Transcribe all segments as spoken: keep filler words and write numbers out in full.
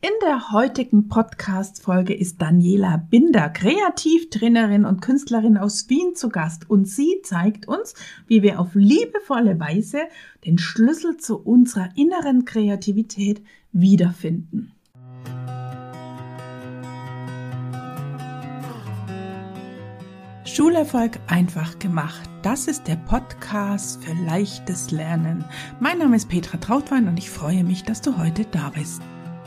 In der heutigen Podcast-Folge ist Daniela Binder, Kreativtrainerin und Künstlerin aus Wien, zu Gast. Und sie zeigt uns, wie wir auf liebevolle Weise den Schlüssel zu unserer inneren Kreativität wiederfinden. Schulerfolg einfach gemacht. Das ist der Podcast für leichtes Lernen. Mein Name ist Petra Trautwein und ich freue mich, dass du heute da bist.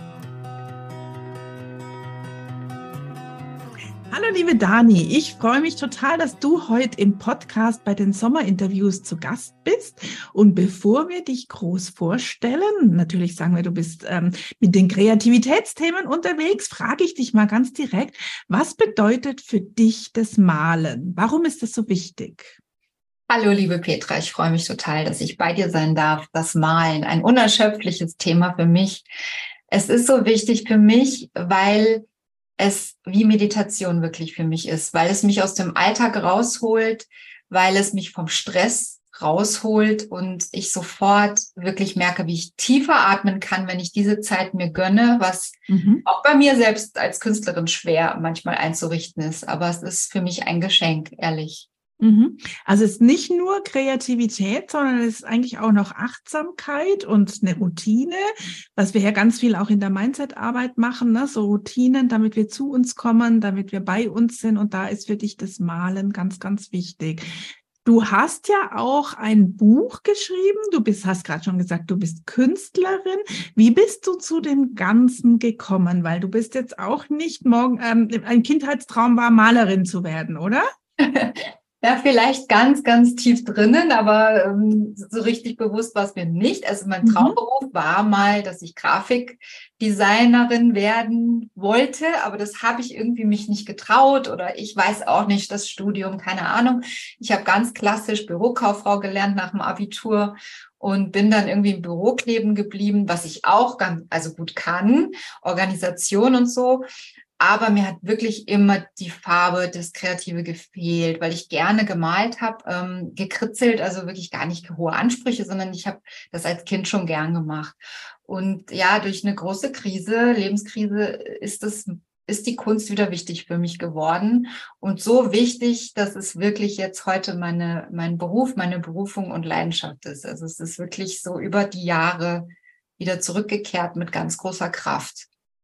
Hallo liebe Dani, ich freue mich total, dass du heute im Podcast bei den Sommerinterviews zu Gast bist. Und bevor wir dich groß vorstellen, natürlich sagen wir, du bist ähm, mit den Kreativitätsthemen unterwegs, frage ich dich mal ganz direkt, was bedeutet für dich das Malen? Warum ist das so wichtig? Hallo liebe Petra, ich freue mich total, dass ich bei dir sein darf. Das Malen, ein unerschöpfliches Thema für mich. Es ist so wichtig für mich, weil es wie Meditation wirklich für mich ist, weil es mich aus dem Alltag rausholt, weil es mich vom Stress rausholt und ich sofort wirklich merke, wie ich tiefer atmen kann, wenn ich diese Zeit mir gönne, was mhm. auch bei mir selbst als Künstlerin schwer manchmal einzurichten ist. Aber es ist für mich ein Geschenk, ehrlich. Also es ist nicht nur Kreativität, sondern es ist eigentlich auch noch Achtsamkeit und eine Routine, was wir ja ganz viel auch in der Mindset-Arbeit machen, ne? So Routinen, damit wir zu uns kommen, damit wir bei uns sind. Und da ist für dich das Malen ganz, ganz wichtig. Du hast ja auch ein Buch geschrieben. Du bist, hast gerade schon gesagt, du bist Künstlerin. Wie bist du zu dem Ganzen gekommen? Weil du bist jetzt auch nicht morgen, ähm, ein Kindheitstraum war, Malerin zu werden, oder? Ja, vielleicht ganz, ganz tief drinnen, aber ähm, so richtig bewusst war es mir nicht. Also mein Traumberuf war mal, dass ich Grafikdesignerin werden wollte, aber das habe ich irgendwie mich nicht getraut oder ich weiß auch nicht, das Studium, keine Ahnung. Ich habe ganz klassisch Bürokauffrau gelernt nach dem Abitur und bin dann irgendwie im Büro kleben geblieben, was ich auch ganz, also gut kann, Organisation und so. Aber mir hat wirklich immer die Farbe, das Kreative gefehlt, weil ich gerne gemalt habe, ähm, gekritzelt, also wirklich gar nicht hohe Ansprüche, sondern ich habe das als Kind schon gern gemacht. Und ja, durch eine große Krise, Lebenskrise, ist das, ist die Kunst wieder wichtig für mich geworden. Und so wichtig, dass es wirklich jetzt heute meine, mein Beruf, meine Berufung und Leidenschaft ist. Also es ist wirklich so über die Jahre wieder zurückgekehrt mit ganz großer Kraft.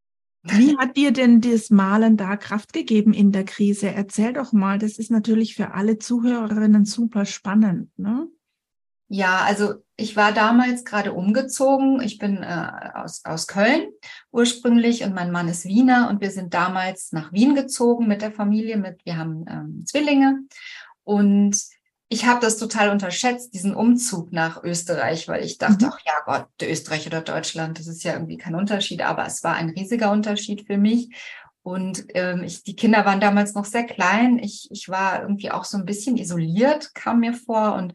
Wie hat dir denn das Malen da Kraft gegeben in der Krise? Erzähl doch mal, das ist natürlich für alle Zuhörerinnen super spannend, ne? Ja, also ich war damals gerade umgezogen. Ich bin äh, aus, aus Köln ursprünglich und mein Mann ist Wiener und wir sind damals nach Wien gezogen mit der Familie. Mit, wir haben ähm, Zwillinge und ich habe das total unterschätzt, diesen Umzug nach Österreich, weil ich dachte, mhm. ach ja Gott, Österreich oder Deutschland, das ist ja irgendwie kein Unterschied, aber es war ein riesiger Unterschied für mich. Und ähm, ich, die Kinder waren damals noch sehr klein. Ich, ich war irgendwie auch so ein bisschen isoliert, kam mir vor und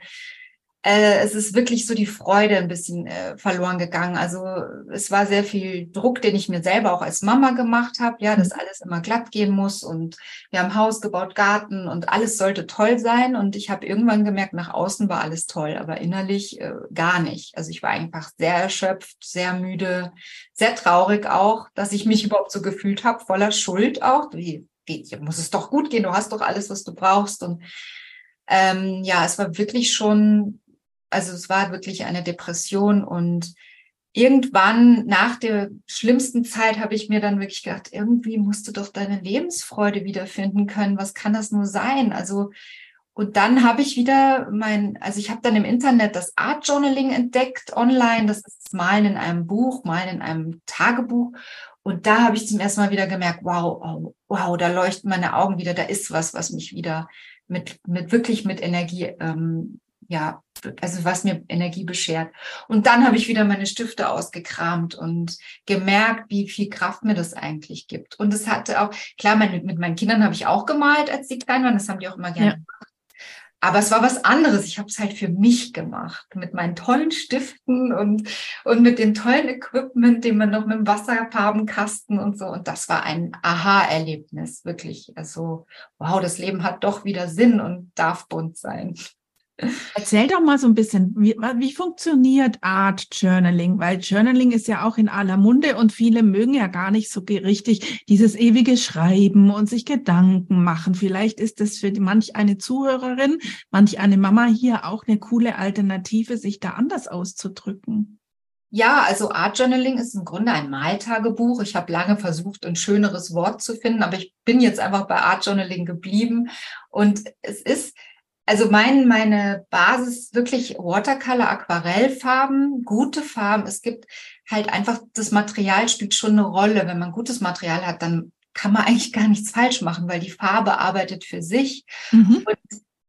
Äh, es ist wirklich so die Freude ein bisschen äh, verloren gegangen. Also es war sehr viel Druck, den ich mir selber auch als Mama gemacht habe, ja, dass alles immer glatt gehen muss und wir haben Haus gebaut, Garten und alles sollte toll sein und ich habe irgendwann gemerkt, nach außen war alles toll, aber innerlich äh, gar nicht. Also ich war einfach sehr erschöpft, sehr müde, sehr traurig auch, dass ich mich überhaupt so gefühlt habe, voller Schuld auch. Wie, wie muss es doch gut gehen, du hast doch alles, was du brauchst und ähm, ja, es war wirklich schon Also es war wirklich eine Depression und irgendwann nach der schlimmsten Zeit habe ich mir dann wirklich gedacht, irgendwie musst du doch deine Lebensfreude wiederfinden können. Was kann das nur sein? Also und dann habe ich wieder mein, also ich habe dann im Internet das Art Journaling entdeckt online. Das ist das Malen in einem Buch, Malen in einem Tagebuch. Und da habe ich zum ersten Mal wieder gemerkt, wow, oh, wow, da leuchten meine Augen wieder. Da ist was, was mich wieder mit mit wirklich mit Energie ähm, ja, also was mir Energie beschert. Und dann habe ich wieder meine Stifte ausgekramt und gemerkt, wie viel Kraft mir das eigentlich gibt. Und es hatte auch, klar, meine, mit meinen Kindern habe ich auch gemalt, als die klein waren. Das haben die auch immer gerne ja. gemacht. Aber es war was anderes. Ich habe es halt für mich gemacht, mit meinen tollen Stiften und, und mit dem tollen Equipment, den man noch mit dem Wasserfarbenkasten und so. Und das war ein Aha-Erlebnis, wirklich. Also, wow, das Leben hat doch wieder Sinn und darf bunt sein. Erzähl doch mal so ein bisschen, wie, wie funktioniert Art Journaling? Weil Journaling ist ja auch in aller Munde und viele mögen ja gar nicht so ge- richtig dieses ewige Schreiben und sich Gedanken machen. Vielleicht ist das für manch eine Zuhörerin, manch eine Mama hier auch eine coole Alternative, sich da anders auszudrücken. Ja, also Art Journaling ist im Grunde ein Maltagebuch. Ich habe lange versucht, ein schöneres Wort zu finden, aber ich bin jetzt einfach bei Art Journaling geblieben. Und es ist, also mein, meine Basis wirklich Watercolor, Aquarellfarben, gute Farben. Es gibt halt einfach, das Material spielt schon eine Rolle. Wenn man gutes Material hat, dann kann man eigentlich gar nichts falsch machen, weil die Farbe arbeitet für sich. Mhm. Und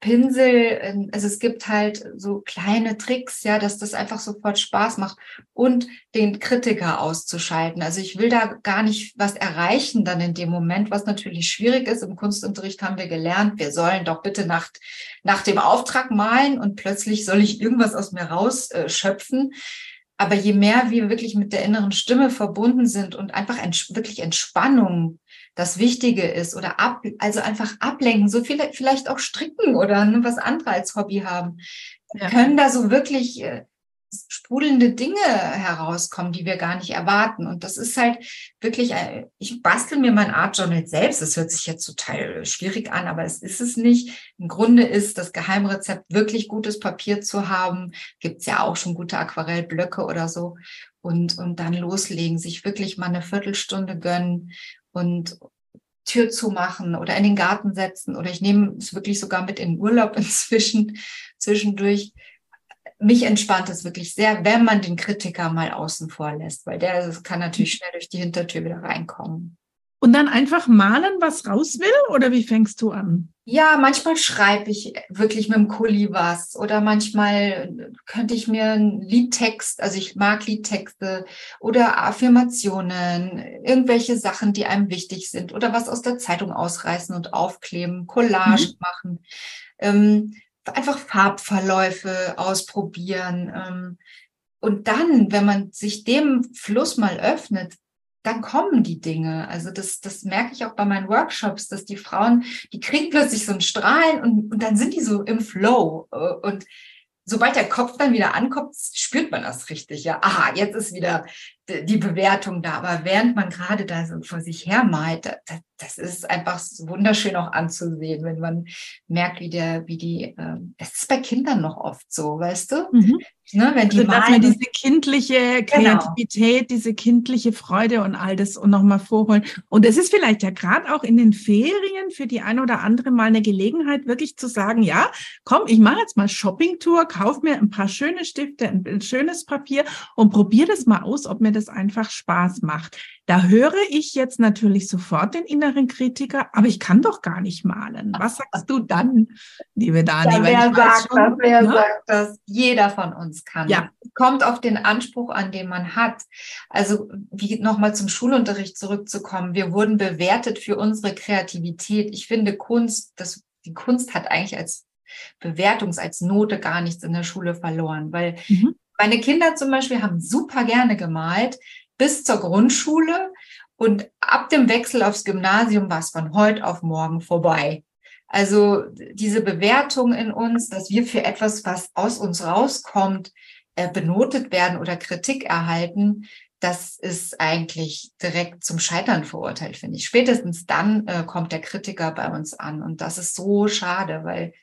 Pinsel, also es gibt halt so kleine Tricks, ja, dass das einfach sofort Spaß macht und den Kritiker auszuschalten. Also ich will da gar nicht was erreichen dann in dem Moment, was natürlich schwierig ist. Im Kunstunterricht haben wir gelernt, wir sollen doch bitte nach, nach dem Auftrag malen und plötzlich soll ich irgendwas aus mir rausschöpfen. Aber je mehr wir wirklich mit der inneren Stimme verbunden sind und einfach ents- wirklich Entspannung das Wichtige ist oder ab, also einfach ablenken, so viele vielleicht auch stricken oder ne, was andere als Hobby haben, Ja. können da so wirklich äh, sprudelnde Dinge herauskommen, die wir gar nicht erwarten. Und das ist halt wirklich, äh, ich bastel mir mein Art Journal selbst. Das hört sich jetzt total schwierig an, aber es ist es nicht. Im Grunde ist das Geheimrezept, wirklich gutes Papier zu haben. Gibt's ja auch schon gute Aquarellblöcke oder so. Und, und dann loslegen, sich wirklich mal eine Viertelstunde gönnen und Tür zumachen oder in den Garten setzen oder ich nehme es wirklich sogar mit in den Urlaub inzwischen, zwischendurch. Mich entspannt es wirklich sehr, wenn man den Kritiker mal außen vor lässt, weil der kann natürlich schnell durch die Hintertür wieder reinkommen. Und dann einfach malen, was raus will, oder wie fängst du an? Ja, manchmal schreibe ich wirklich mit dem Kuli was oder manchmal könnte ich mir einen Liedtext, also ich mag Liedtexte oder Affirmationen, irgendwelche Sachen, die einem wichtig sind oder was aus der Zeitung ausreißen und aufkleben, Collage Mhm. machen, ähm, einfach Farbverläufe ausprobieren. Ähm, und dann, wenn man sich dem Fluss mal öffnet, dann kommen die Dinge. Also das, das merke ich auch bei meinen Workshops, dass die Frauen, die kriegen plötzlich so einen Strahlen und, und dann sind die so im Flow. Und sobald der Kopf dann wieder ankommt, spürt man das richtig. Ja, aha, jetzt ist wieder die Bewertung da. Aber während man gerade da so vor sich her malt, das, das ist einfach wunderschön auch anzusehen, wenn man merkt, wie der, wie die, das ist bei Kindern noch oft so, weißt du? Mhm. Ne, wenn die Also, dass wir malen. diese kindliche Genau. Kreativität, diese kindliche Freude und all das nochmal vorholen. Und es ist vielleicht ja gerade auch in den Ferien für die eine oder andere mal eine Gelegenheit, wirklich zu sagen, ja, komm, ich mache jetzt mal Shoppingtour, kauf mir ein paar schöne Stifte, ein, ein schönes Papier und probiere das mal aus, ob mir das einfach Spaß macht. Da höre ich jetzt natürlich sofort den inneren Kritiker, aber ich kann doch gar nicht malen. Was sagst du dann, liebe Dani? Ja, Weil ich wer weiß sagt das? schon, Wer ne? sagt das? Jeder von uns kann das. Ja. Es kommt auf den Anspruch an, den man hat. Also, wie nochmal zum Schulunterricht zurückzukommen. Wir wurden bewertet für unsere Kreativität. Ich finde Kunst, das, die Kunst hat eigentlich als Bewertungs-, als Note gar nichts in der Schule verloren, weil Mhm. meine Kinder zum Beispiel haben super gerne gemalt bis zur Grundschule und ab dem Wechsel aufs Gymnasium war es von heute auf morgen vorbei. Also diese Bewertung in uns, dass wir für etwas, was aus uns rauskommt, äh, benotet werden oder Kritik erhalten, das ist eigentlich direkt zum Scheitern verurteilt, finde ich. Spätestens dann äh, kommt der Kritiker bei uns an und das ist so schade, weil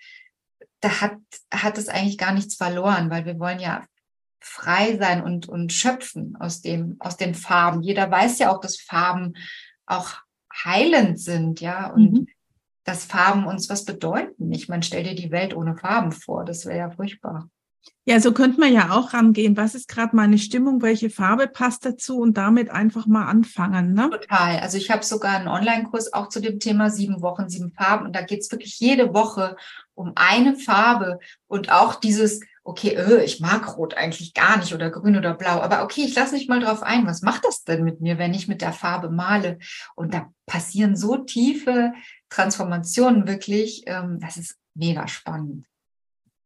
da hat, hat es eigentlich gar nichts verloren, weil wir wollen ja frei sein und, und schöpfen aus dem, aus den Farben. Jeder weiß ja auch, dass Farben auch heilend sind, ja, und Mhm. dass Farben uns was bedeuten. Ich meine, stell dir die Welt ohne Farben vor, das wäre ja furchtbar. Ja, so könnte man ja auch rangehen. Was ist gerade meine Stimmung? Welche Farbe passt dazu? Und damit einfach mal anfangen, ne? Total. Also ich habe sogar einen Online-Kurs auch zu dem Thema sieben Wochen, sieben Farben. Und da geht es wirklich jede Woche um eine Farbe und auch dieses, okay, öh, ich mag Rot eigentlich gar nicht oder Grün oder Blau. Aber okay, ich lasse mich mal drauf ein. Was macht das denn mit mir, wenn ich mit der Farbe male? Und da passieren so tiefe Transformationen wirklich. Ähm, das ist mega spannend.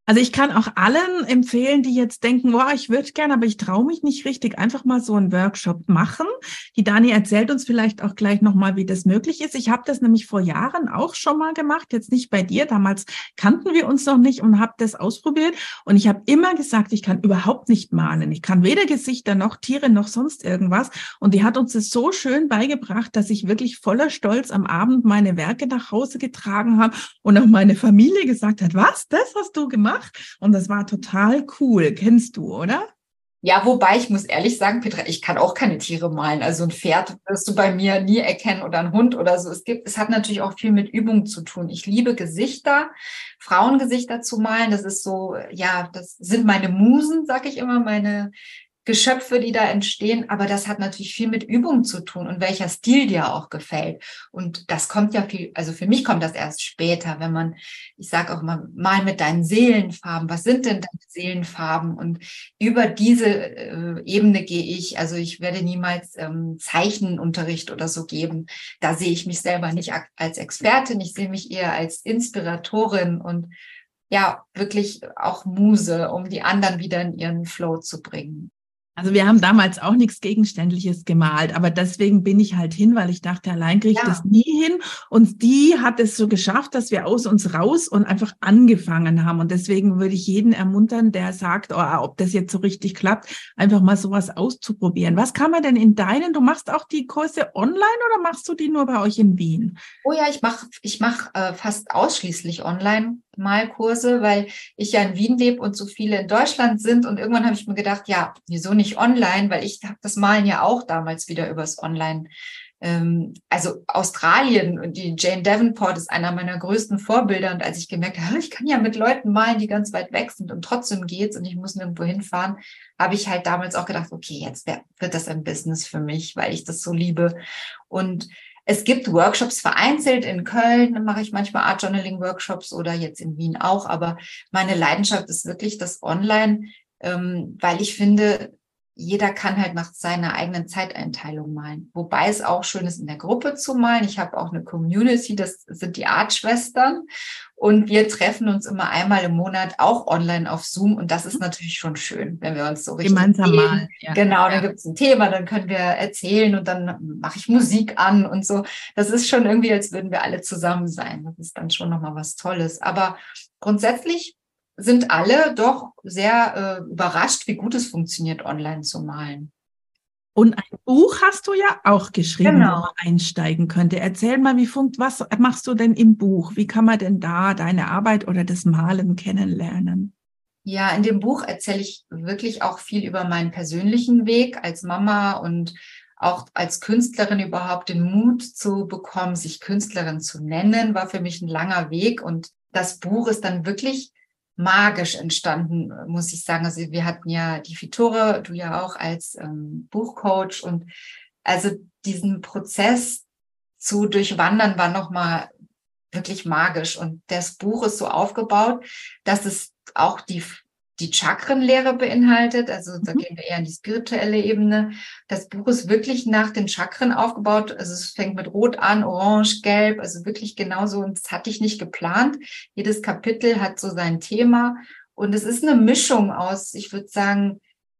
Also ich kann auch allen empfehlen, die jetzt denken, boah, ich würde gerne, aber ich traue mich nicht richtig, einfach mal so einen Workshop machen. Die Dani erzählt uns vielleicht auch gleich nochmal, wie das möglich ist. Ich habe das nämlich vor Jahren auch schon mal gemacht, jetzt nicht bei dir. Damals kannten wir uns noch nicht und habe das ausprobiert. Und ich habe immer gesagt, ich kann überhaupt nicht malen. Ich kann weder Gesichter noch Tiere noch sonst irgendwas. Und die hat uns das so schön beigebracht, dass ich wirklich voller Stolz am Abend meine Werke nach Hause getragen habe und auch meine Familie gesagt hat, was, das hast du gemacht? Und das war total cool. Kennst du, oder? Ja, wobei ich muss ehrlich sagen, Petra, ich kann auch keine Tiere malen. Also ein Pferd wirst du bei mir nie erkennen oder ein Hund oder so. Es gibt, es hat natürlich auch viel mit Übung zu tun. Ich liebe Gesichter, Frauengesichter zu malen. Das ist so, ja, das sind meine Musen, sag ich immer, meine Geschöpfe, die da entstehen, aber das hat natürlich viel mit Übung zu tun und welcher Stil dir auch gefällt. Und das kommt ja viel, also für mich kommt das erst später, wenn man, ich sage auch mal, mal mit deinen Seelenfarben, was sind denn deine Seelenfarben? Und über diese äh, Ebene gehe ich, also ich werde niemals ähm, Zeichenunterricht oder so geben. Da sehe ich mich selber nicht als Expertin, ich sehe mich eher als Inspiratorin und ja, wirklich auch Muse, um die anderen wieder in ihren Flow zu bringen. Also wir haben damals auch nichts Gegenständliches gemalt, aber deswegen bin ich halt hin, weil ich dachte, allein kriege ich Ja. das nie hin. Und die hat es so geschafft, dass wir aus uns raus und einfach angefangen haben. Und deswegen würde ich jeden ermuntern, der sagt, oh, ob das jetzt so richtig klappt, einfach mal sowas auszuprobieren. Was kann man denn in deinen, du machst auch die Kurse online oder machst du die nur bei euch in Wien? Oh ja, ich mache ich mach, äh, fast ausschließlich Online-Malkurse, weil ich ja in Wien lebe und so viele in Deutschland sind. Und irgendwann habe ich mir gedacht, ja, wieso nicht online? Weil ich habe das Malen ja auch damals wieder übers Online. Ähm, also Australien und die Jane Davenport ist einer meiner größten Vorbilder. Und als ich gemerkt habe, ich kann ja mit Leuten malen, die ganz weit weg sind und trotzdem geht's und ich muss nirgendwo hinfahren, habe ich halt damals auch gedacht, okay, jetzt wird das ein Business für mich, weil ich das so liebe. Und es gibt Workshops vereinzelt in Köln, dann mache ich manchmal Art Journaling Workshops oder jetzt in Wien auch, aber meine Leidenschaft ist wirklich das Online, ähm, weil ich finde, jeder kann halt nach seiner eigenen Zeiteinteilung malen. Wobei es auch schön ist, in der Gruppe zu malen. Ich habe auch eine Community, das sind die Artschwestern. Und wir treffen uns immer einmal im Monat auch online auf Zoom. Und das ist natürlich schon schön, wenn wir uns so richtig gemeinsam malen. Ja. Genau, dann Ja. gibt es ein Thema, dann können wir erzählen und dann mache ich Musik an und so. Das ist schon irgendwie, als würden wir alle zusammen sein. Das ist dann schon nochmal was Tolles. Aber grundsätzlich sind alle doch sehr äh, überrascht, wie gut es funktioniert, online zu malen. Und ein Buch hast du ja auch geschrieben, Genau. wo man einsteigen könnte. Erzähl mal, wie funkt, was machst du denn im Buch? Wie kann man denn da deine Arbeit oder das Malen kennenlernen? Ja, in dem Buch erzähle ich wirklich auch viel über meinen persönlichen Weg als Mama und auch als Künstlerin überhaupt den Mut zu bekommen, sich Künstlerin zu nennen, war für mich ein langer Weg. Und das Buch ist dann wirklich magisch entstanden, muss ich sagen. Also wir hatten ja die Fitore, du ja auch als ähm, Buchcoach und also diesen Prozess zu durchwandern war nochmal wirklich magisch und das Buch ist so aufgebaut, dass es auch die die Chakrenlehre beinhaltet, also da gehen wir eher in die spirituelle Ebene. Das Buch ist wirklich nach den Chakren aufgebaut, also es fängt mit Rot an, Orange, Gelb, also wirklich genauso und das hatte ich nicht geplant. Jedes Kapitel hat so sein Thema und es ist eine Mischung aus, ich würde sagen,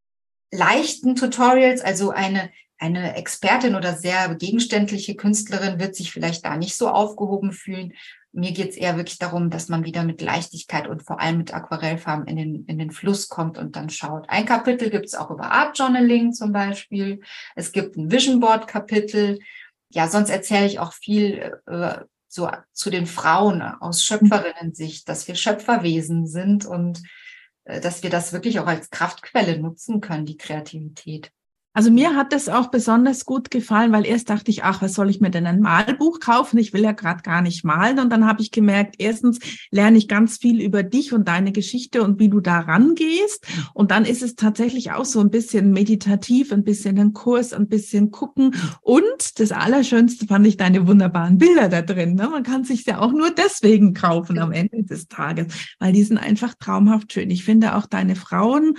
leichten Tutorials, also eine Eine Expertin oder sehr gegenständliche Künstlerin wird sich vielleicht da nicht so aufgehoben fühlen. Mir geht es eher wirklich darum, dass man wieder mit Leichtigkeit und vor allem mit Aquarellfarben in den, in den Fluss kommt und dann schaut. Ein Kapitel gibt es auch über Art Journaling zum Beispiel. Es gibt ein Vision Board Kapitel. Ja, sonst erzähle ich auch viel äh, so zu den Frauen aus Schöpferinnen-Sicht, dass wir Schöpferwesen sind und äh, dass wir das wirklich auch als Kraftquelle nutzen können, die Kreativität. Also mir hat das auch besonders gut gefallen, weil erst dachte ich, ach, was soll ich mir denn ein Malbuch kaufen? Ich will ja gerade gar nicht malen. Und dann habe ich gemerkt, erstens lerne ich ganz viel über dich und deine Geschichte und wie du da rangehst. Und dann ist es tatsächlich auch so ein bisschen meditativ, ein bisschen ein Kurs, ein bisschen gucken. Und das Allerschönste fand ich deine wunderbaren Bilder da drin. Ne? Man kann sich ja auch nur deswegen kaufen am Ende des Tages, weil die sind einfach traumhaft schön. Ich finde auch deine Frauen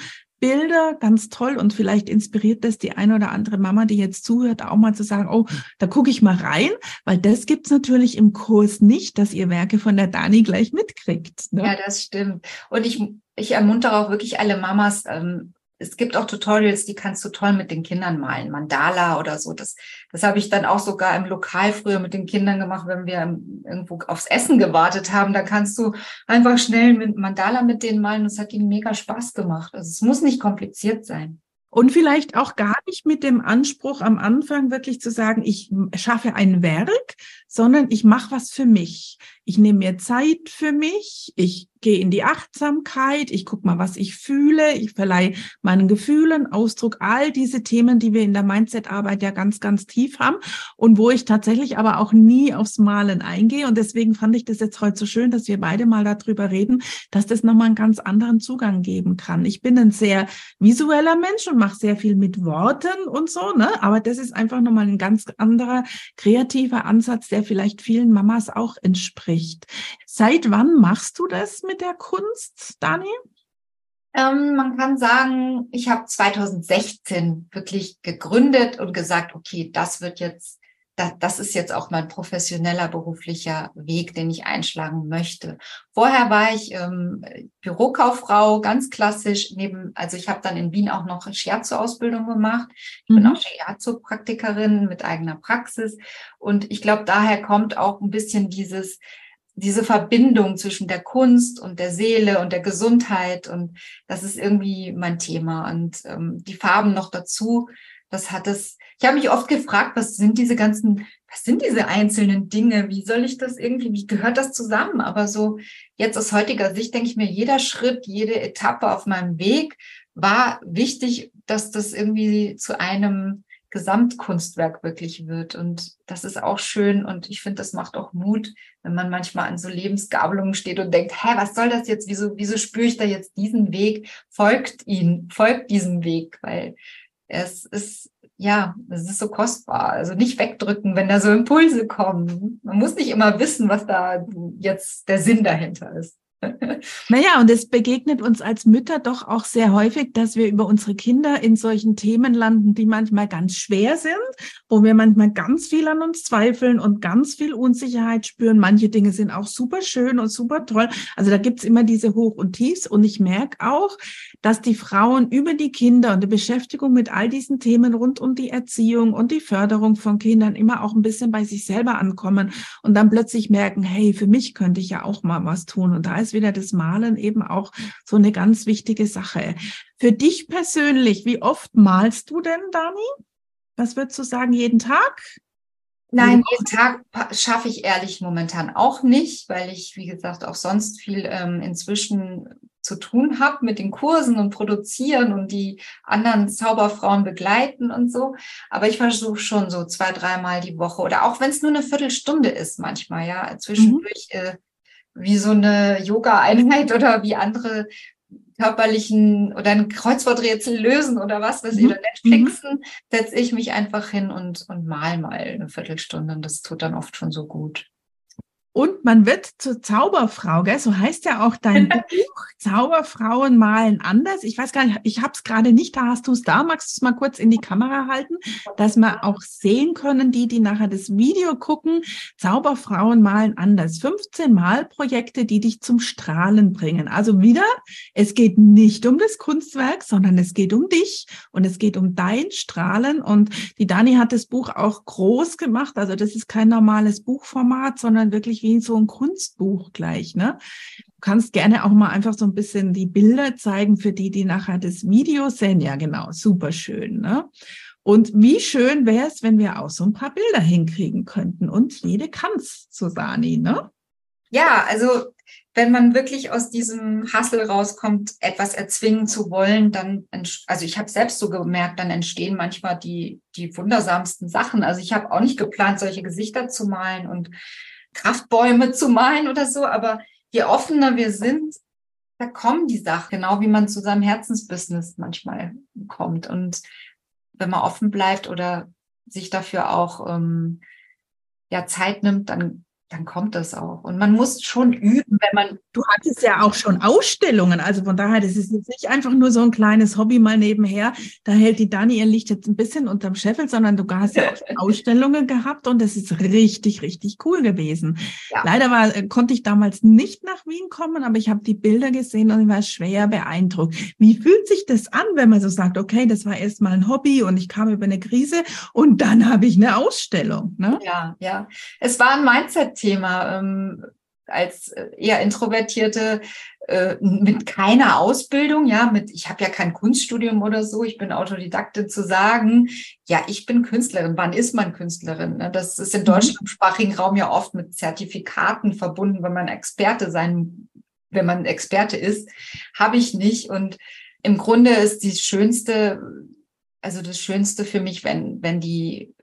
Bilder, ganz toll, und vielleicht inspiriert das die eine oder andere Mama, die jetzt zuhört, auch mal zu sagen, oh, da gucke ich mal rein, weil das gibt's natürlich im Kurs nicht, dass ihr Werke von der Dani gleich mitkriegt. Ne? Ja, das stimmt. Und ich, ich ermuntere auch wirklich alle Mamas, ähm, es gibt auch Tutorials, die kannst du toll mit den Kindern malen, Mandala oder so. Das, das habe ich dann auch sogar im Lokal früher mit den Kindern gemacht, wenn wir irgendwo aufs Essen gewartet haben. Da kannst du einfach schnell mit Mandala mit denen malen. Das hat ihnen mega Spaß gemacht. Also es muss nicht kompliziert sein. Und vielleicht auch gar nicht mit dem Anspruch am Anfang wirklich zu sagen, ich schaffe ein Werk, sondern ich mache was für mich. Ich nehme mir Zeit für mich, ich gehe in die Achtsamkeit, ich gucke mal, was ich fühle, ich verleihe meinen Gefühlen Ausdruck, all diese Themen, die wir in der Mindset-Arbeit ja ganz, ganz tief haben und wo ich tatsächlich aber auch nie aufs Malen eingehe. Und deswegen fand ich das jetzt heute so schön, dass wir beide mal darüber reden, dass das nochmal einen ganz anderen Zugang geben kann. Ich bin ein sehr visueller Mensch und mache sehr viel mit Worten und so, ne? Aber das ist einfach nochmal ein ganz anderer kreativer Ansatz, der vielleicht vielen Mamas auch entspricht. Seit wann machst du das mit der Kunst, Dani? Ähm, man kann sagen, ich habe zwanzig sechzehn wirklich gegründet und gesagt, okay, das wird jetzt, das, das ist jetzt auch mein professioneller beruflicher Weg, den ich einschlagen möchte. Vorher war ich ähm, Bürokauffrau, ganz klassisch. Neben, also ich habe dann in Wien auch noch Shiatsu-Ausbildung gemacht. Ich mhm. bin auch Shiatsu-Praktikerin mit eigener Praxis. Und ich glaube, daher kommt auch ein bisschen dieses diese Verbindung zwischen der Kunst und der Seele und der Gesundheit, und das ist irgendwie mein Thema. Und ähm, die Farben noch dazu, das hat es, ich habe mich oft gefragt, was sind diese ganzen, was sind diese einzelnen Dinge, wie soll ich das irgendwie, wie gehört das zusammen? Aber so jetzt aus heutiger Sicht denke ich mir, jeder Schritt, jede Etappe auf meinem Weg war wichtig, dass das irgendwie zu einem Gesamtkunstwerk wirklich wird. Und das ist auch schön, und ich finde, das macht auch Mut, wenn man manchmal an so Lebensgabelungen steht und denkt, hä, was soll das jetzt? Wieso, wieso spüre ich da jetzt diesen Weg? Folgt ihn, folgt diesem Weg, weil es ist, ja, es ist so kostbar. Also nicht wegdrücken, wenn da so Impulse kommen. Man muss nicht immer wissen, was da jetzt der Sinn dahinter ist. Naja, und es begegnet uns als Mütter doch auch sehr häufig, dass wir über unsere Kinder in solchen Themen landen, die manchmal ganz schwer sind, wo wir manchmal ganz viel an uns zweifeln und ganz viel Unsicherheit spüren. Manche Dinge sind auch super schön und super toll. Also da gibt's immer diese Hoch und Tiefs. Und ich merke auch, dass die Frauen über die Kinder und die Beschäftigung mit all diesen Themen rund um die Erziehung und die Förderung von Kindern immer auch ein bisschen bei sich selber ankommen und dann plötzlich merken, hey, für mich könnte ich ja auch mal was tun. Und da ist wieder das Malen eben auch so eine ganz wichtige Sache. Für dich persönlich, wie oft malst du denn, Dani? Was würdest du sagen, jeden Tag? Nein, jeden Tag schaffe ich ehrlich momentan auch nicht, weil ich, wie gesagt, auch sonst viel ähm, inzwischen zu tun habe mit den Kursen und produzieren und die anderen Zauberfrauen begleiten und so. Aber ich versuche schon so zwei, dreimal die Woche, oder auch wenn es nur eine Viertelstunde ist manchmal, ja, zwischendurch mhm. äh, wie so eine Yoga-Einheit oder wie andere körperlichen oder ein Kreuzworträtsel lösen oder was weiß ich, oder Netflixen, mhm. setze ich mich einfach hin und, und mal mal eine Viertelstunde, und das tut dann oft schon so gut. Und man wird zur Zauberfrau, gell? So heißt ja auch dein Buch. Zauberfrauen malen anders. Ich weiß gar nicht, ich habe es gerade nicht, da hast du es da. Magst du es mal kurz in die Kamera halten, dass wir auch sehen können, die, die nachher das Video gucken. Zauberfrauen malen anders. fünfzehn Malprojekte, die dich zum Strahlen bringen. Also wieder, es geht nicht um das Kunstwerk, sondern es geht um dich und es geht um dein Strahlen. Und die Dani hat das Buch auch groß gemacht. Also das ist kein normales Buchformat, sondern wirklich wie so ein Kunstbuch gleich, ne? Du kannst gerne auch mal einfach so ein bisschen die Bilder zeigen für die, die nachher das Video sehen. Ja, genau, super schön, ne? Und wie schön wäre es, wenn wir auch so ein paar Bilder hinkriegen könnten. Und jede kann's, Susanni, ne? Ja, also wenn man wirklich aus diesem Hustle rauskommt, etwas erzwingen zu wollen, dann, also ich habe selbst so gemerkt, dann entstehen manchmal die, die wundersamsten Sachen. Also ich habe auch nicht geplant, solche Gesichter zu malen und Kraftbäume zu malen oder so, aber je offener wir sind, da kommen die Sachen, genau wie man zu seinem Herzensbusiness manchmal kommt. Und wenn man offen bleibt oder sich dafür auch ähm, ja, Zeit nimmt, dann dann kommt das auch. Und man muss schon üben, wenn man... Du hattest ja auch schon Ausstellungen, also von daher, das ist jetzt nicht einfach nur so ein kleines Hobby mal nebenher. Da hält die Dani ihr Licht jetzt ein bisschen unterm Scheffel, sondern du hast ja auch schon Ausstellungen gehabt und das ist richtig, richtig cool gewesen. Ja. Leider war, konnte ich damals nicht nach Wien kommen, aber ich habe die Bilder gesehen und ich war schwer beeindruckt. Wie fühlt sich das an, wenn man so sagt, okay, das war erst mal ein Hobby und ich kam über eine Krise und dann habe ich eine Ausstellung, ne? Ja, ja. Es war ein Mindset-Thema. Ähm, als eher Introvertierte äh, mit keiner Ausbildung, ja, mit, ich habe ja kein Kunststudium oder so, ich bin Autodidaktin, zu sagen, ja, ich bin Künstlerin. Wann ist man Künstlerin? Ne? Das ist im deutschsprachigen Raum ja oft mit Zertifikaten verbunden, wenn man Experte sein, wenn man Experte ist, habe ich nicht. Und im Grunde ist die schönste, also das Schönste für mich, wenn, wenn die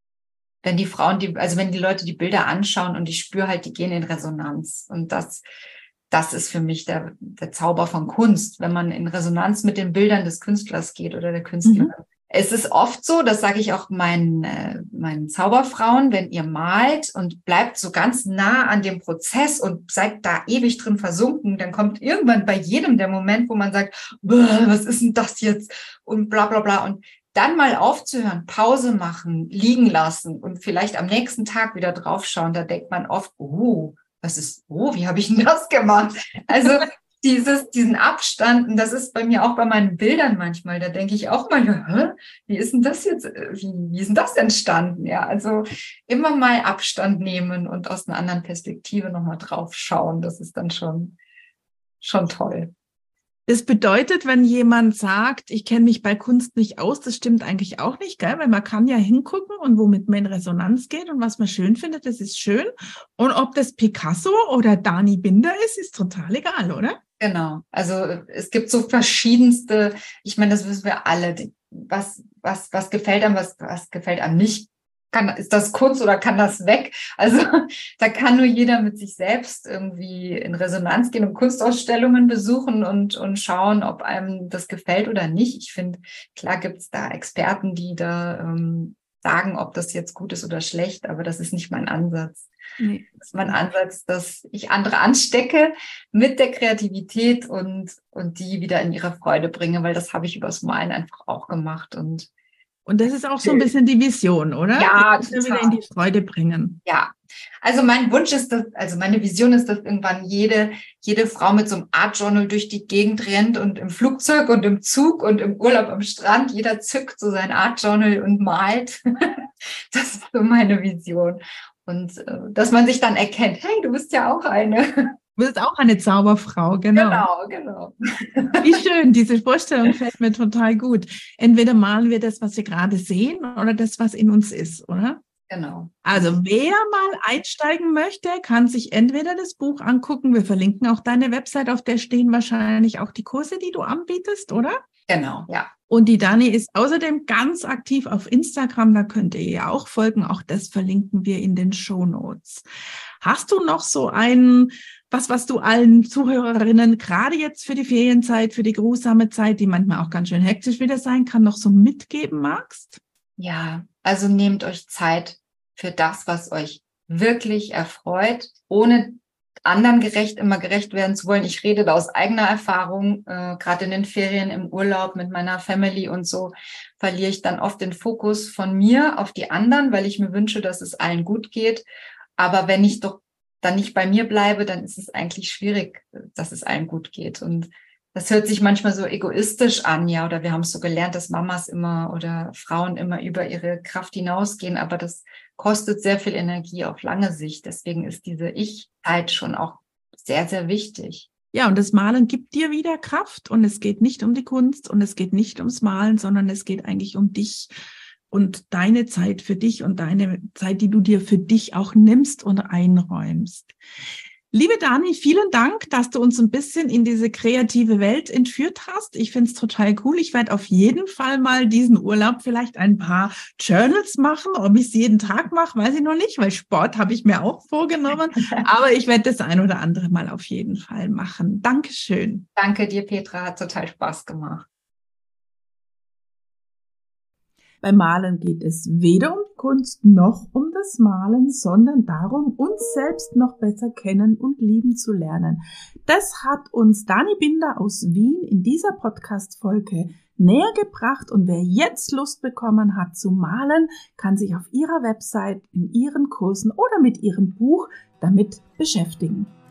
Wenn die Frauen, die, also wenn die Leute die Bilder anschauen und ich spüre halt, die gehen in Resonanz. Und das, das ist für mich der, der Zauber von Kunst, wenn man in Resonanz mit den Bildern des Künstlers geht oder der Künstlerin. Mhm. Es ist oft so, das sage ich auch meinen, äh, meinen Zauberfrauen, wenn ihr malt und bleibt so ganz nah an dem Prozess und seid da ewig drin versunken, dann kommt irgendwann bei jedem der Moment, wo man sagt, was ist denn das jetzt? Und bla bla bla. Und dann mal aufzuhören, Pause machen, liegen lassen und vielleicht am nächsten Tag wieder draufschauen, da denkt man oft, oh, was ist, oh, wie habe ich denn das gemacht? Also dieses, diesen Abstand, und das ist bei mir auch bei meinen Bildern manchmal, da denke ich auch mal, hä, wie ist denn das jetzt, wie, wie ist denn das entstanden? Ja, also immer mal Abstand nehmen und aus einer anderen Perspektive nochmal drauf schauen, das ist dann schon, schon toll. Das bedeutet, wenn jemand sagt, ich kenne mich bei Kunst nicht aus, das stimmt eigentlich auch nicht, gell? Weil man kann ja hingucken und womit man in Resonanz geht und was man schön findet, das ist schön. Und ob das Picasso oder Dani Binder ist, ist total egal, oder? Genau. Also es gibt so verschiedenste, ich meine, das wissen wir alle, was, was, was gefällt einem, was, was gefällt einem nicht. Kann, ist das Kunst oder kann das weg? Also da kann nur jeder mit sich selbst irgendwie in Resonanz gehen und Kunstausstellungen besuchen und, und schauen, ob einem das gefällt oder nicht. Ich finde, klar gibt es da Experten, die da ähm, sagen, ob das jetzt gut ist oder schlecht, aber das ist nicht mein Ansatz. Nee. Das ist mein Ansatz, dass ich andere anstecke mit der Kreativität und, und die wieder in ihre Freude bringe, weil das habe ich übers Malen einfach auch gemacht. Und Und das ist auch so ein bisschen die Vision, oder? Ja, die wieder in die Freude bringen. Ja, also mein Wunsch ist, dass, also meine Vision ist, dass irgendwann jede, jede Frau mit so einem Art Journal durch die Gegend rennt und im Flugzeug und im Zug und im Urlaub am Strand, jeder zückt so sein Art Journal und malt. Das ist so meine Vision. Und äh, dass man sich dann erkennt, hey, du bist ja auch eine. Du bist auch eine Zauberfrau, genau. Genau, genau. Wie schön, diese Vorstellung fällt mir total gut. Entweder malen wir das, was wir gerade sehen, oder das, was in uns ist, oder? Genau. Also wer mal einsteigen möchte, kann sich entweder das Buch angucken, wir verlinken auch deine Website, auf der stehen wahrscheinlich auch die Kurse, die du anbietest, oder? Genau, ja. Und die Dani ist außerdem ganz aktiv auf Instagram, da könnt ihr ihr auch folgen, auch das verlinken wir in den Shownotes. Hast du noch so ein, was, was du allen Zuhörerinnen, gerade jetzt für die Ferienzeit, für die geruhsame Zeit, die manchmal auch ganz schön hektisch wieder sein kann, noch so mitgeben magst? Ja, also nehmt euch Zeit für das, was euch wirklich erfreut, ohne anderen gerecht, immer gerecht werden zu wollen. Ich rede da aus eigener Erfahrung, äh, gerade in den Ferien, im Urlaub mit meiner Family und so, verliere ich dann oft den Fokus von mir auf die anderen, weil ich mir wünsche, dass es allen gut geht. Aber wenn ich doch dann nicht bei mir bleibe, dann ist es eigentlich schwierig, dass es allen gut geht. Und das hört sich manchmal so egoistisch an, ja, oder wir haben es so gelernt, dass Mamas immer oder Frauen immer über ihre Kraft hinausgehen, aber das kostet sehr viel Energie auf lange Sicht. Deswegen ist diese Ich-Zeit schon auch sehr, sehr wichtig. Ja, und das Malen gibt dir wieder Kraft und es geht nicht um die Kunst und es geht nicht ums Malen, sondern es geht eigentlich um dich und deine Zeit für dich und deine Zeit, die du dir für dich auch nimmst und einräumst. Liebe Dani, vielen Dank, dass du uns ein bisschen in diese kreative Welt entführt hast. Ich finde es total cool. Ich werde auf jeden Fall mal diesen Urlaub vielleicht ein paar Journals machen. Ob ich es jeden Tag mache, weiß ich noch nicht, weil Sport habe ich mir auch vorgenommen. Aber ich werde das ein oder andere mal auf jeden Fall machen. Dankeschön. Danke dir, Petra. Hat total Spaß gemacht. Beim Malen geht es weder um die Kunst noch um das Malen, sondern darum, uns selbst noch besser kennen und lieben zu lernen. Das hat uns Dani Binder aus Wien in dieser Podcast-Folge näher gebracht und wer jetzt Lust bekommen hat zu malen, kann sich auf ihrer Website, in ihren Kursen oder mit ihrem Buch damit beschäftigen.